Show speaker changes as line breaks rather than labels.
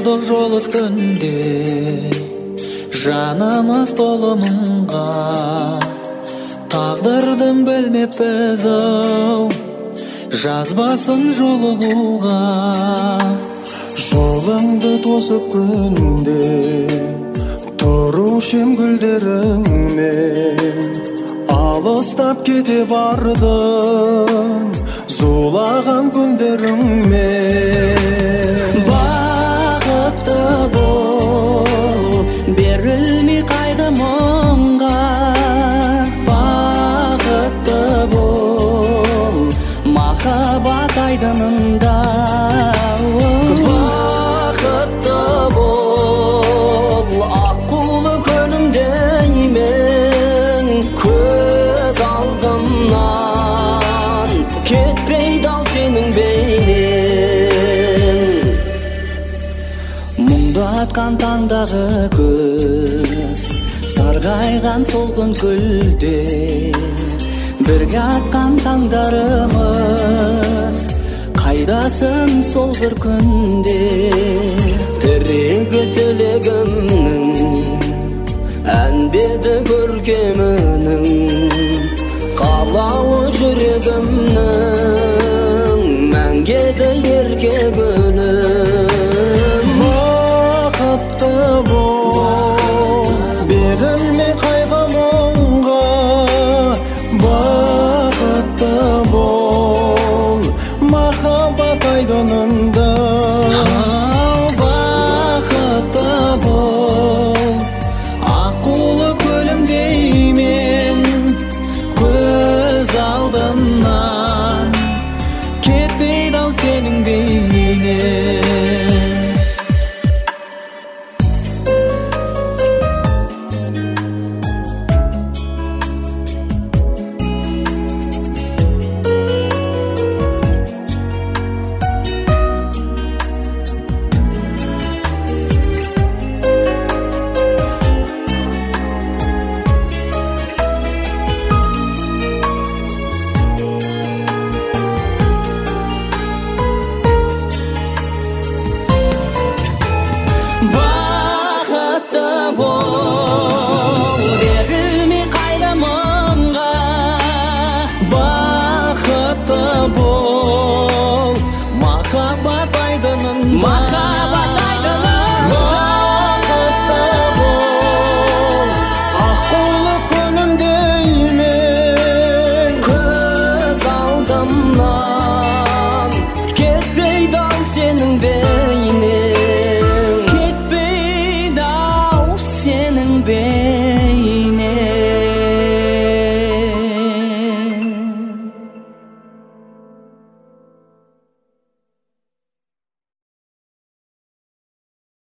жолдық жол үстінде жанымыз толы мұңға, тағдырдың білмеппіз ау жазбасын жолығуға.
Жолыңды тосып күнде тұрушым гүлдеріңмен, алыстап кете бардың зулаған күндеріңмен.
Бақытты бол, берілмей қайғы мұңға, бақытты бол, махаббат айдынында. Бақытты бол, аққулы күнімдеймін, көз алдымнан кетпейді ау сенің бейнең. Мұңды атқан таңдағы көз, сарғайған сол күн гүлдер, бірге атқан таңдарымыз, қайдасың сол бір күнде. Тірегі тілегімнің ән беді